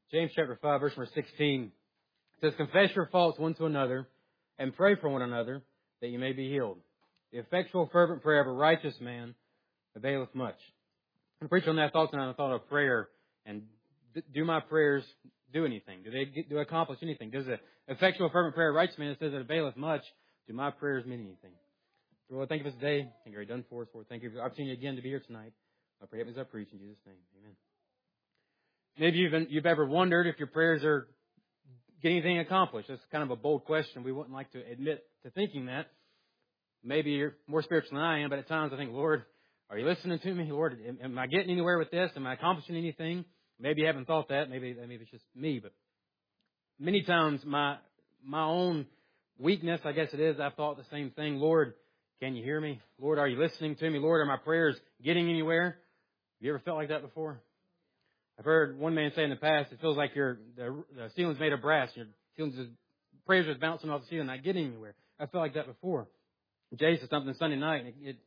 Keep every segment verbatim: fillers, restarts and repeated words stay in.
James chapter five, verse number sixteen. It says, confess your faults one to another and pray for one another that you may be healed. The effectual fervent prayer of a righteous man availeth much. I'm preaching on that thought tonight. I thought of prayer and do my prayers do anything? Do they get, do they accomplish anything? Does the effectual fervent prayer of a righteous man that says it availeth much, do my prayers mean anything? Lord, thank you for this day. Thank you for done for us. Lord, thank you for the opportunity again to be here tonight. I pray as I preach in Jesus' name. Amen. Maybe you've, been, you've ever wondered if your prayers are getting anything accomplished. That's kind of a bold question. We wouldn't like to admit to thinking that. Maybe you're more spiritual than I am, but at times I think, Lord, are you listening to me? Lord, am, am I getting anywhere with this? Am I accomplishing anything? Maybe you haven't thought that. Maybe, maybe it's just me. But many times my my own weakness, I guess it is, I've thought the same thing. Lord, can you hear me? Lord, are you listening to me? Lord, are my prayers getting anywhere? Have you ever felt like that before? I've heard one man say in the past, it feels like your the, the ceiling's made of brass. Your ceiling's just, prayers are bouncing off the ceiling, not getting anywhere. I felt like that before. Jay said something Sunday night, and it, it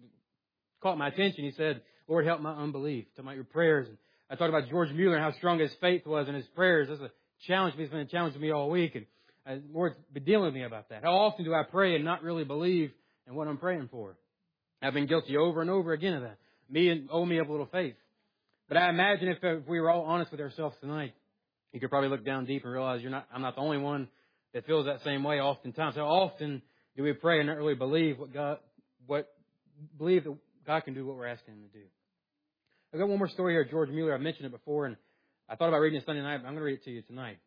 caught my attention. He said, Lord, help my unbelief. Talking about your prayers. And I talked about George Mueller and how strong his faith was in his prayers. That's a challenge to me. It's been a challenge to me all week. And uh, Lord's been dealing with me about that. How often do I pray and not really believe in what I'm praying for? I've been guilty over and over again of that. Me and owe me up a little faith. But I imagine if, if we were all honest with ourselves tonight, you could probably look down deep and realize you're not. I'm not the only one that feels that same way oftentimes. How often do we pray and not really believe what God, what believe that God can do what we're asking Him to do? I've got one more story here, George Mueller. I've mentioned it before, and I thought about reading it Sunday night, but I'm going to read it to you tonight.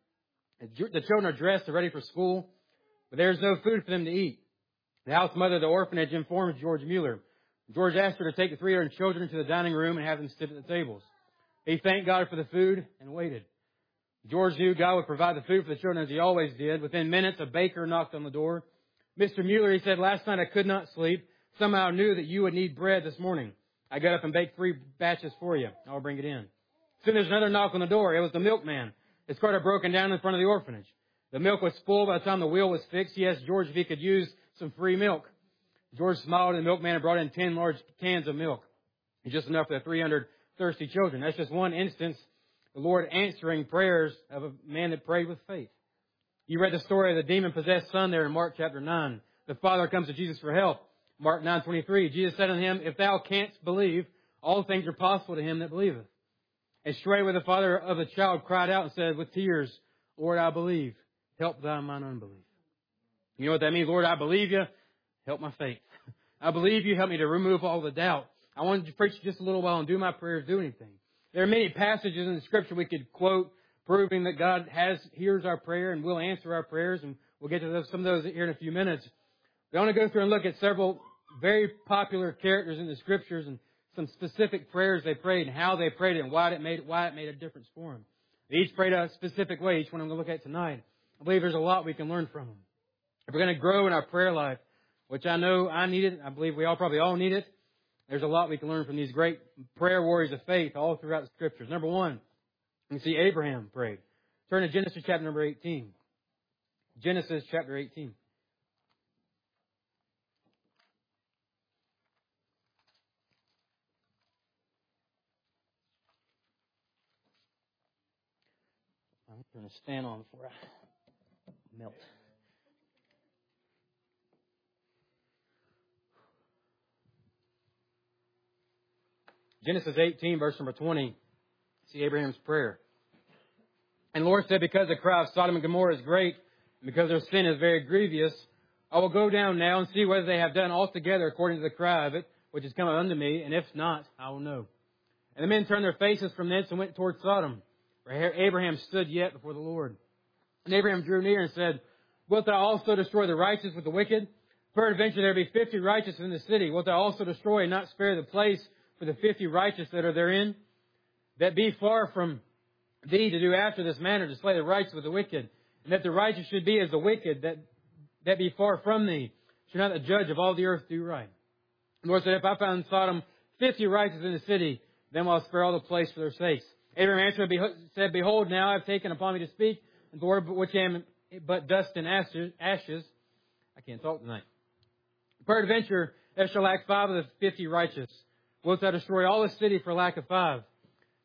The children are dressed, they're ready for school, but there's no food for them to eat. The house mother of the orphanage informs George Mueller. George asked her to take the three hundred children to the dining room and have them sit at the tables. He thanked God for the food and waited. George knew God would provide the food for the children as He always did. Within minutes, a baker knocked on the door. Mister Mueller, he said, last night I could not sleep. Somehow I knew that you would need bread this morning. I got up and baked three batches for you. I'll bring it in. Soon there's another knock on the door. It was the milkman. His cart had broken down in front of the orphanage. The milk was full by the time the wheel was fixed. He asked George if he could use some free milk. George smiled, and the milkman had brought in ten large cans of milk. It's just enough for the three hundred thirsty children. That's just one instance, the Lord answering prayers of a man that prayed with faith. You read the story of the demon-possessed son there in Mark chapter nine. The father comes to Jesus for help. Mark nine twenty-three. Jesus said unto him, if thou canst believe, all things are possible to him that believeth. And straightway the father of the child cried out and said with tears, Lord, I believe. Help thou mine unbelief. You know what that means? Lord, I believe you. Help my faith. I believe you. Help me to remove all the doubt. I wanted to preach just a little while and do my prayers, do anything. There are many passages in the Scripture we could quote proving that God has hears our prayer and will answer our prayers. And we'll get to those, some of those here in a few minutes. We want to go through and look at several very popular characters in the Scriptures and some specific prayers they prayed and how they prayed it and why it made why it made a difference for them. They each prayed a specific way. Each one I'm going to look at tonight. I believe there's a lot we can learn from them. If we're going to grow in our prayer life, which I know I need it, I believe we all probably all need it, there's a lot we can learn from these great prayer warriors of faith all throughout the Scriptures. Number one, you can see Abraham prayed. Turn to Genesis chapter number eighteen. Genesis chapter eighteen. I'm going to stand on before I melt. Genesis eighteen, verse number twenty. See Abraham's prayer. And the Lord said, because the cry of Sodom and Gomorrah is great, and because their sin is very grievous, I will go down now and see whether they have done altogether according to the cry of it, which is coming unto me, and if not, I will know. And the men turned their faces from thence and went toward Sodom, where Abraham stood yet before the Lord. And Abraham drew near and said, wilt thou also destroy the righteous with the wicked? Peradventure there be fifty righteous in the city. Wilt thou also destroy and not spare the place for the fifty righteous that are therein? That be far from thee to do after this manner, to slay the righteous with the wicked, and that the righteous should be as the wicked, that that be far from thee. Should not the judge of all the earth do right? The Lord said, if I found Sodom fifty righteous in the city, then will I spare all the place for their sakes. Abraham answered and said, behold, now I have taken upon me to speak, and the word which am but dust and ashes. I can't talk tonight. Peradventure there shall lack five of the fifty righteous. Wilt thou destroy all the city for lack of five?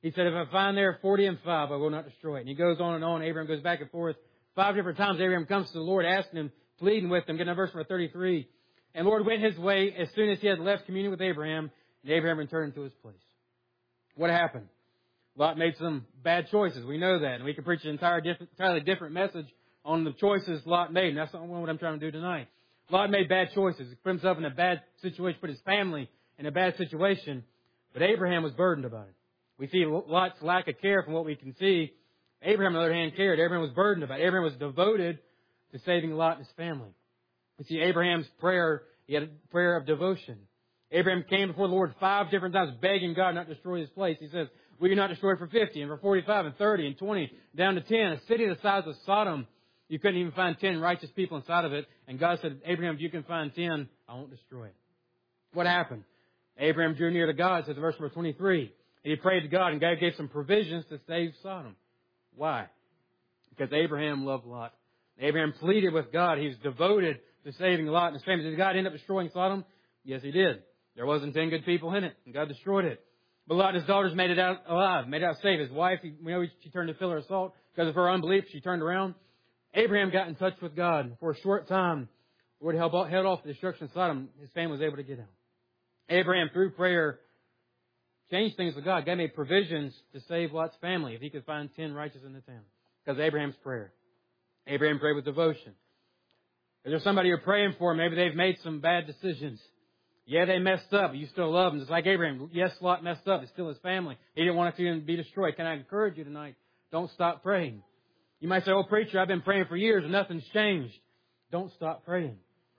He said, if I find there forty and five, I will not destroy it. And he goes on and on. Abraham goes back and forth. Five different times Abraham comes to the Lord asking him, pleading with him. Get to verse number thirty-three. And the Lord went his way as soon as he had left communion with Abraham, and Abraham returned to his place. What happened? Lot made some bad choices. We know that. And we can preach an entire different, entirely different message on the choices Lot made. And that's not what I'm trying to do tonight. Lot made bad choices. He put himself in a bad situation, put his family in a bad situation. But Abraham was burdened about it. We see Lot's lack of care from what we can see. Abraham, on the other hand, cared. Abraham was burdened about it. Abraham was devoted to saving Lot and his family. We see Abraham's prayer. He had a prayer of devotion. Abraham came before the Lord five different times, begging God not to destroy his place. He says, will you not destroy it for fifty, and for forty-five, and thirty, and twenty, down to ten? A city the size of Sodom, you couldn't even find ten righteous people inside of it. And God said, Abraham, if you can find ten, I won't destroy it. What happened? Abraham drew near to God, says verse number twenty-three. And he prayed to God, and God gave some provisions to save Sodom. Why? Because Abraham loved Lot. Abraham pleaded with God. He was devoted to saving Lot and his family. Did God end up destroying Sodom? Yes, he did. There wasn't ten good people in it, and God destroyed it. But Lot and his daughters made it out alive, made it out safe. His wife, we know she turned to pillar of salt. Because of her unbelief, she turned around. Abraham got in touch with God. For a short time, the Lord held off the destruction of Sodom. His family was able to get out. Abraham, through prayer, changed things with God. God made provisions to save Lot's family if he could find ten righteous in the town. Because of Abraham's prayer. Abraham prayed with devotion. If there's somebody you're praying for, maybe they've made some bad decisions. Yeah, they messed up, but you still love them. Just like Abraham. Yes, Lot messed up. It's still his family. He didn't want it to be destroyed. Can I encourage you tonight? Don't stop praying. You might say, oh, preacher, I've been praying for years and nothing's changed. Don't stop praying.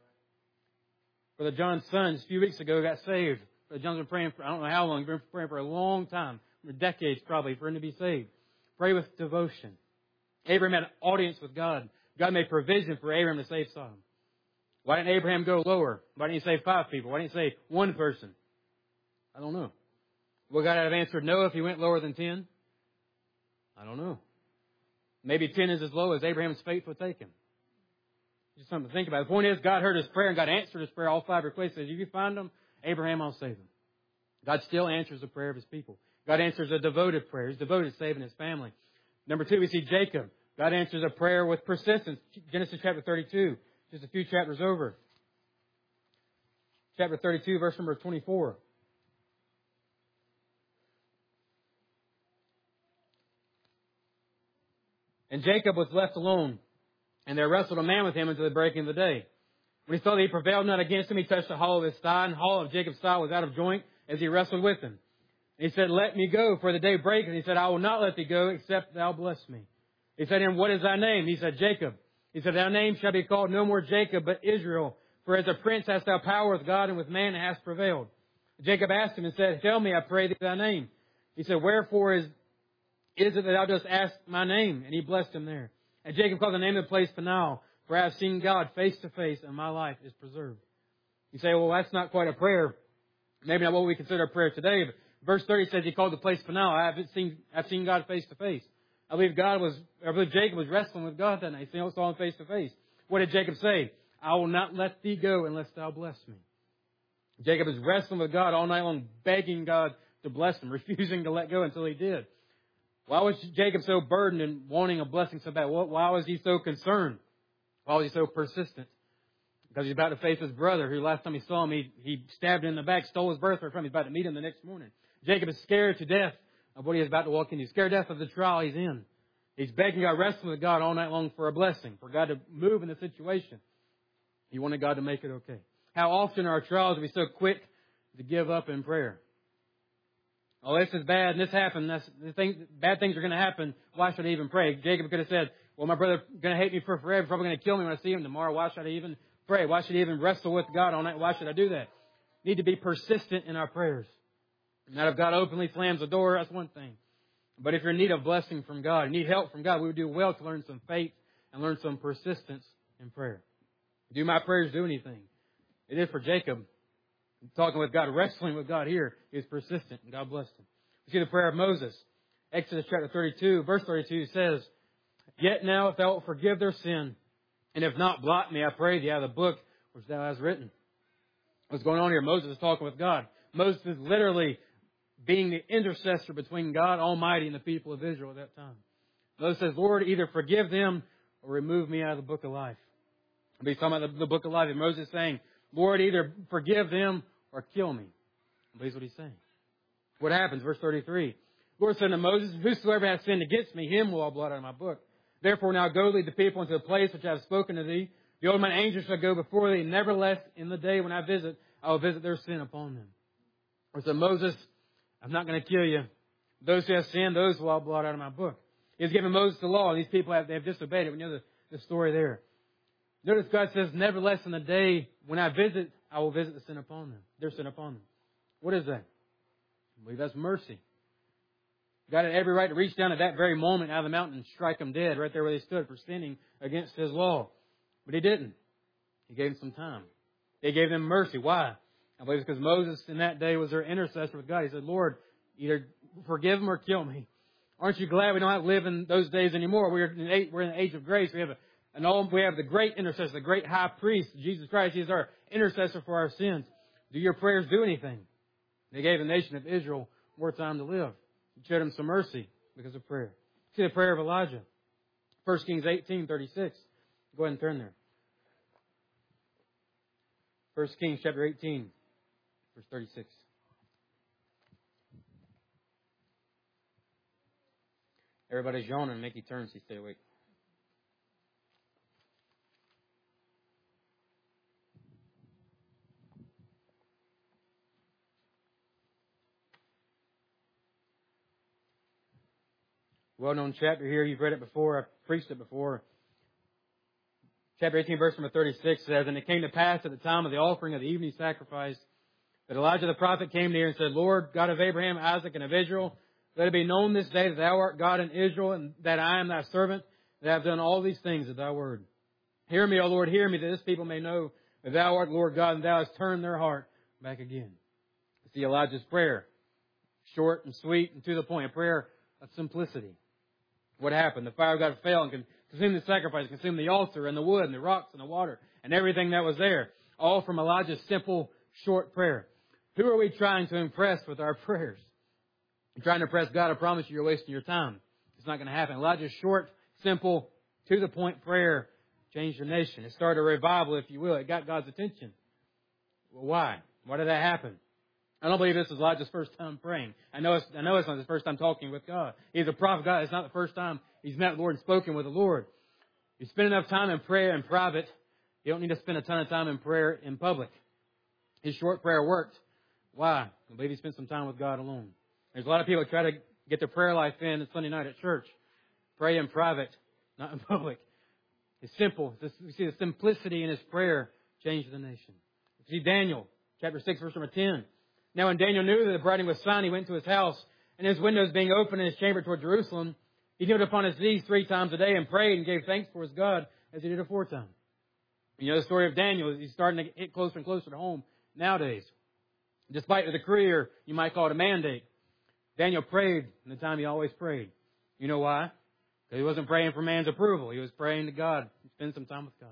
Brother John's son, a few weeks ago, got saved. Brother John's been praying for, I don't know how long, he's been praying for a long time, for decades probably, for him to be saved. Pray with devotion. Abraham had an audience with God. God made provision for Abraham to save Sodom. Why didn't Abraham go lower? Why didn't he save five people? Why didn't he save one person? I don't know. Would God have answered no if he went lower than ten? I don't know. Maybe ten is as low as Abraham's faith would take him. Just something to think about. The point is, God heard his prayer and God answered his prayer. All five requests. Says, if you find them, Abraham, I'll save them. God still answers the prayer of his people. God answers a devoted prayer. He's devoted to saving his family. Number two, we see Jacob. God answers a prayer with persistence. Genesis chapter thirty-two. Just a few chapters over. Chapter thirty-two, verse number twenty-four. And Jacob was left alone, and there wrestled a man with him until the breaking of the day. When he saw that he prevailed not against him, he touched the hollow of his thigh, and the hollow of Jacob's thigh was out of joint as he wrestled with him. And he said, let me go, for the day breaketh. And he said, I will not let thee go, except thou bless me. He said to him, what is thy name? He said, Jacob. He said, thy name shall be called no more Jacob, but Israel. For as a prince hast thou power with God and with man, and hast prevailed. Jacob asked him and said, tell me, I pray thee, thy name. He said, wherefore is, is it that thou dost ask my name? And he blessed him there. And Jacob called the name of the place Peniel, for I have seen God face to face, and my life is preserved. You say, well, that's not quite a prayer. Maybe not what we consider a prayer today. But verse thirty says he called the place Peniel. I haven't seen, I've seen God face to face. I believe God was, I believe Jacob was wrestling with God that night. He saw him face to face. What did Jacob say? I will not let thee go unless thou bless me. Jacob is wrestling with God all night long, begging God to bless him, refusing to let go until he did. Why was Jacob so burdened and wanting a blessing so bad? Why was he so concerned? Why was he so persistent? Because he's about to face his brother, who last time he saw him, he, he stabbed him in the back, stole his birthright from him. He's about to meet him the next morning. Jacob is scared to death of what he is about to walk into. He's scared to death of the trial he's in. He's begging God, wrestling with God all night long for a blessing, for God to move in the situation. He wanted God to make it okay. How often in our trials are we so quick to give up in prayer? Oh, this is bad, and this happened. That's, the thing, bad things are going to happen. Why should I even pray? Jacob could have said, well, my brother's going to hate me for forever, probably going to kill me when I see him tomorrow. Why should I even pray? Why should I even wrestle with God all night? Why should I do that? We need to be persistent in our prayers. Now, if God openly slams the door, that's one thing. But if you're in need of blessing from God, need help from God, we would do well to learn some faith and learn some persistence in prayer. Do my prayers do anything? It is for Jacob. Talking with God, wrestling with God here, he was persistent, and God blessed him. We see the prayer of Moses. Exodus chapter thirty-two, verse thirty-two says, yet now if thou wilt forgive their sin, and if not, blot me, I pray thee, out of the book which thou hast written. What's going on here? Moses is talking with God. Moses is literally being the intercessor between God Almighty and the people of Israel at that time. Moses says, Lord, either forgive them or remove me out of the book of life. But he's talking about the, the book of life. And Moses is saying, Lord, either forgive them or kill me. I believe what he's saying. What happens? Verse thirty-three. Lord said to Moses, whosoever hath sinned against me, him will I blot out of my book. Therefore now go lead the people into the place which I have spoken to thee. The old man angel shall go before thee. Nevertheless, in the day when I visit, I will visit their sin upon them. Or said Moses, I'm not going to kill you. Those who have sinned, those will I blot out of my book. He's given Moses the law, and these people have, they have disobeyed it. We know the, the story there. Notice God says, nevertheless, in the day when I visit, I will visit the sin upon them. Their sin upon them. What is that? I believe that's mercy. God had every right to reach down at that very moment out of the mountain and strike them dead right there where they stood for sinning against His law. But He didn't. He gave them some time. He gave them mercy. Why? I believe it's because Moses in that day was their intercessor with God. He said, Lord, either forgive them or kill me. Aren't you glad we don't have to live in those days anymore? We're in the, we're in the age of grace. We have a, an old, we have the great intercessor, the great high priest, Jesus Christ. He is our intercessor for our sins. Do your prayers do anything? They gave the nation of Israel more time to live. He showed them some mercy because of prayer. See the prayer of Elijah. First Kings eighteen thirty-six. Go ahead and turn there. First Kings chapter eighteen, verse thirty-six. Everybody's yawning. Make you turn so you stay awake. Well-known chapter here. You've read it before. I've preached it before. Chapter eighteen, verse number thirty-six says, And it came to pass at the time of the offering of the evening sacrifice that Elijah the prophet came near and said, Lord, God of Abraham, Isaac, and of Israel, let it be known this day that thou art God in Israel, and that I am thy servant, that I have done all these things at thy word. Hear me, O Lord, hear me, that this people may know that thou art Lord God, and thou hast turned their heart back again. See Elijah's prayer. Short and sweet and to the point. A prayer of simplicity. What happened? The fire of God fell and consumed the sacrifice, consumed the altar and the wood and the rocks and the water and everything that was there. All from Elijah's simple, short prayer. Who are we trying to impress with our prayers? You're trying to impress God, I promise you, you're wasting your time. It's not going to happen. Elijah's short, simple, to the point prayer changed the nation. It started a revival, if you will. It got God's attention. Well, why? Why did that happen? I don't believe this is Elijah's first time praying. I know it's, I know it's not his first time talking with God. He's a prophet of God. It's not the first time he's met the Lord and spoken with the Lord. You spend enough time in prayer in private, you don't need to spend a ton of time in prayer in public. His short prayer worked. Why? I believe he spent some time with God alone. There's a lot of people who try to get their prayer life in on Sunday night at church. Pray in private, not in public. It's simple. You see the simplicity in his prayer changed the nation. You see Daniel, chapter six, verse number ten. Now when Daniel knew that the writing was signed, he went to his house, and his windows being open in his chamber toward Jerusalem, he kneeled upon his knees three times a day and prayed and gave thanks for his God as he did aforetime. You know the story of Daniel. He's starting to get closer and closer to home nowadays. Despite the decree, or you might call it a mandate, Daniel prayed in the time he always prayed. You know why? Because he wasn't praying for man's approval. He was praying to God. He spent some time with God.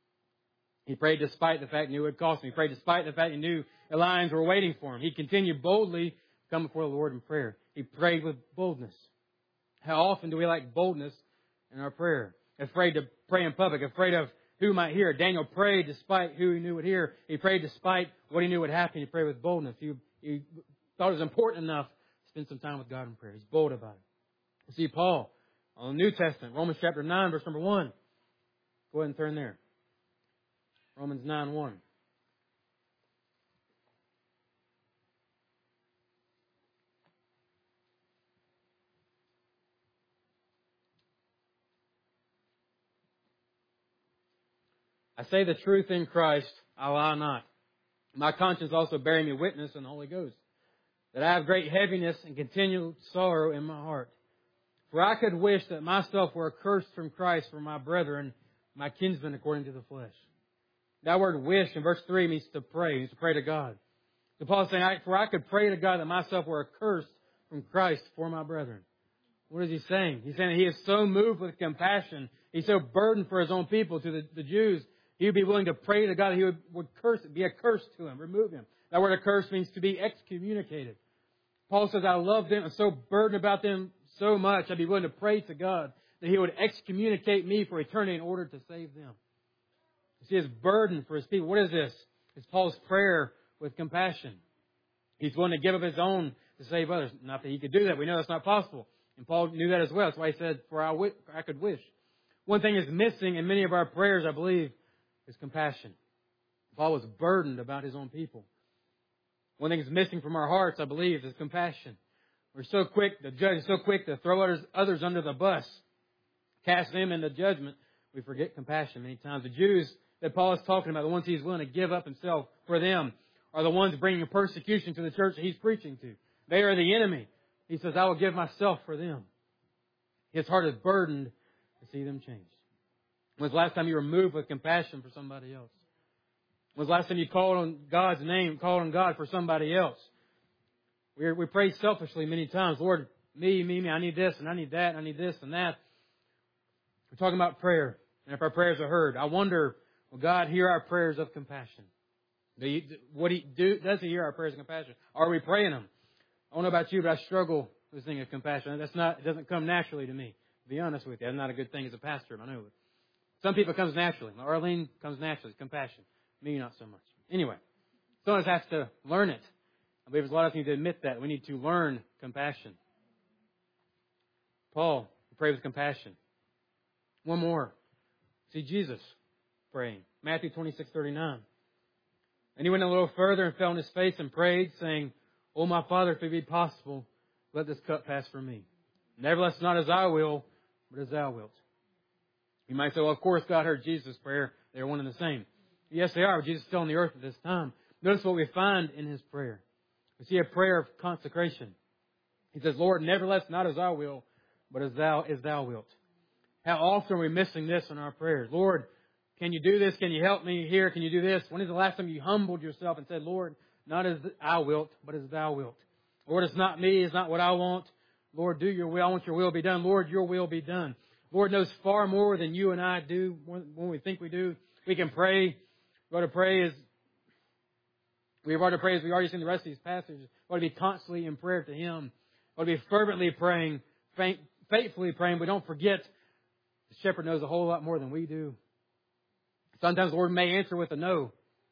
He prayed despite the fact he knew it would cost him. He prayed despite the fact he knew the lions were waiting for him. He continued boldly to come before the Lord in prayer. He prayed with boldness. How often do we lack boldness in our prayer? Afraid to pray in public, afraid of who might hear. Daniel prayed despite who he knew would hear. He prayed despite what he knew would happen. He prayed with boldness. He, he thought it was important enough to spend some time with God in prayer. He's bold about it. You see Paul on the New Testament, Romans chapter nine, verse number one. Go ahead and turn there. Romans nine one. I say the truth in Christ, I lie not. My conscience also bearing me witness in the Holy Ghost, that I have great heaviness and continual sorrow in my heart. For I could wish that myself were accursed from Christ for my brethren, my kinsmen according to the flesh. That word wish in verse three means to pray. It means to pray to God. So Paul is saying, for I could pray to God that myself were accursed from Christ for my brethren. What is he saying? He's saying that he is so moved with compassion. He's so burdened for his own people, to the, the Jews. He would be willing to pray to God that he would, would curse, be a curse to him, remove him. That word accursed means to be excommunicated. Paul says, I love them. I'm so burdened about them so much. I'd be willing to pray to God that He would excommunicate me for eternity in order to save them. You see, his burden for his people. What is this? It's Paul's prayer with compassion. He's willing to give up his own to save others. Not that he could do that. We know that's not possible. And Paul knew that as well. That's why he said, for I, w- I could wish. One thing is missing in many of our prayers, I believe, is compassion. Paul was burdened about his own people. One thing is missing from our hearts, I believe, is compassion. We're so quick, the judge is so quick to throw others, others under the bus, cast them into judgment. We forget compassion many times. The Jews that Paul is talking about, the ones he's willing to give up himself for them, are the ones bringing persecution to the church that he's preaching to. They are the enemy. He says, I will give myself for them. His heart is burdened to see them change. When was the last time you were moved with compassion for somebody else? When was the last time you called on God's name, called on God for somebody else? We we pray selfishly many times. Lord, me, me, me, I need this and I need that and I need this and that. We're talking about prayer. And if our prayers are heard, I wonder, will God hear our prayers of compassion? Do you, what he do, does He hear our prayers of compassion? Are we praying them? I don't know about you, but I struggle with this thing of compassion. That's not, it doesn't come naturally to me. To be honest with you, that's not a good thing as a pastor. I know it. Some people it comes naturally. Arlene comes naturally. Compassion. Me, not so much. Anyway, some of us have to learn it. I believe there's a lot of us need to admit that. We need to learn compassion. Paul, pray with compassion. One more. See Jesus praying. Matthew twenty-six thirty-nine. And he went a little further and fell on his face and prayed, saying, O my Father, if it be possible, let this cup pass from me. Nevertheless, not as I will, but as thou wilt. You might say, well, of course God heard Jesus' prayer. They're one and the same. Yes, they are. But Jesus is still on the earth at this time. Notice what we find in his prayer. We see a prayer of consecration. He says, Lord, nevertheless, not as I will, but as thou, as thou wilt. How often are we missing this in our prayers? Lord, can you do this? Can you help me here? Can you do this? When is the last time you humbled yourself and said, Lord, not as I wilt, but as thou wilt? Lord, it's not me. It's not what I want. Lord, do your will. I want your will be done. Lord, your will be done. Lord knows far more than you and I do when we think we do. We can pray. We ought to pray as we ought to pray as we already seen the rest of these passages. We ought to be constantly in prayer to Him. We ought to be fervently praying, faithfully praying. But don't forget, the shepherd knows a whole lot more than we do. Sometimes the Lord may answer with a no.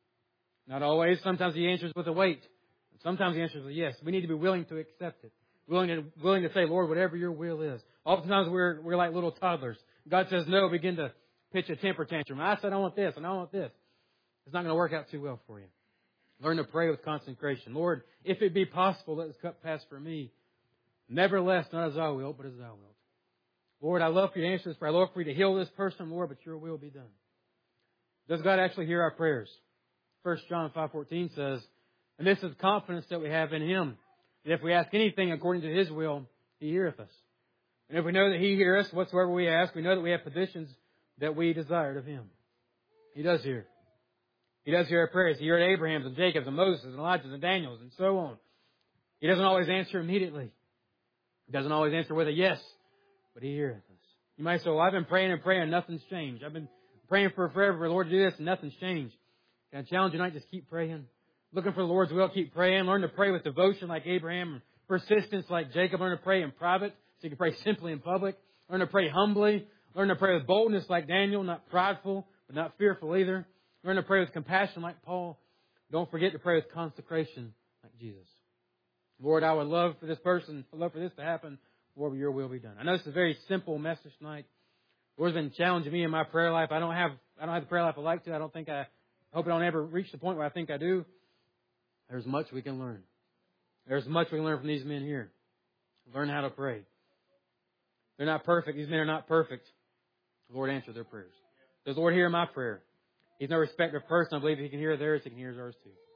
Not always. Sometimes He answers with a wait. Sometimes He answers with a yes. We need to be willing to accept it. Willing to, willing to say, Lord, whatever your will is. Oftentimes we're, we're like little toddlers. God says no, begin to pitch a temper tantrum. I said I want this and I want this. It's not going to work out too well for you. Learn to pray with consecration. Lord, if it be possible, let this cup pass from me. Nevertheless, not as I will, but as thou wilt. Lord, I love for you to answer this prayer. I love for you to heal this person, Lord, but your will be done. Does God actually hear our prayers? First John five fourteen says, and this is confidence that we have in Him. And if we ask anything according to His will, He heareth us. And if we know that He heareth us, whatsoever we ask, we know that we have petitions that we desired of Him. He does hear. He does hear our prayers. He heard Abraham's and Jacob's and Moses and Elijah's and Daniel's and so on. He doesn't always answer immediately. He doesn't always answer with a yes, but He heareth us. You might say, well, I've been praying and praying and nothing's changed. I've been praying for forever for the Lord to do this and nothing's changed. Can I challenge you tonight? Just keep praying. Looking for the Lord's will, keep praying. Learn to pray with devotion like Abraham, persistence like Jacob. Learn to pray in private so you can pray simply in public. Learn to pray humbly. Learn to pray with boldness like Daniel, not prideful, but not fearful either. Learn to pray with compassion like Paul. Don't forget to pray with consecration like Jesus. Lord, I would love for this person, I'd love for this to happen. Lord, your will be done. I know this is a very simple message tonight. The Lord's been challenging me in my prayer life. I don't have, I don't have the prayer life I like to. I don't think I, hope I don't ever reach the point where I think I do. There's much we can learn. There's much we can learn from these men here. Learn how to pray. They're not perfect. These men are not perfect. The Lord answered their prayers. Does the Lord hear my prayer? He's no respecter of person. I believe He can hear theirs. He can hear ours too.